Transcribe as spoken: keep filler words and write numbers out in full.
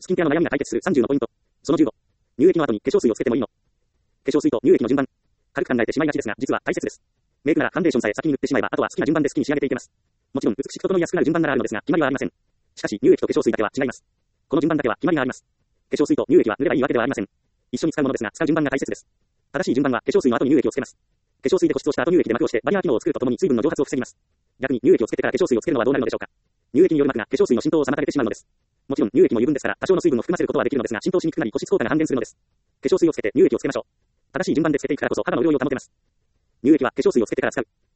スキンケアの悩みが解決するさんじゅうのポイント。そのじゅうご。乳液の後に化粧水をつけてもいいの？化粧水と乳液の順番。軽く考えてしまいがちですが、実は大切です。メイクならファンデーションさえ先に塗ってしまえば、あとは好きな順番で好きに仕上げていけます。もちろん美しく整いやすくなる順番ならあるのですが、決まりはありません。しかし、乳液と化粧水だけは違います。この順番だけは決まりがあります。化粧水と乳液は塗ればいいわけではありません。一緒に使うものですが、使う順番が大切です。正しい順番は化粧水の後に乳液をつけます。化粧水で保湿をした後乳液で膜をしてバリアー機能を作るとともに水分の蒸発を防ぎます。逆に乳液をつけてから化粧水をつけるのはどうなるのでしょうか。乳液による膜が化粧水の浸透を妨げてしまうのです。もちろん乳液も油分ですから多少の水分を含ませることはできるのですが浸透しにくくなり保湿効果が半減するのです。化粧水をつけて乳液をつけましょう。正しい順番でつけていくからこそ肌の潤いを保てます。乳液は化粧水をつけてから使う。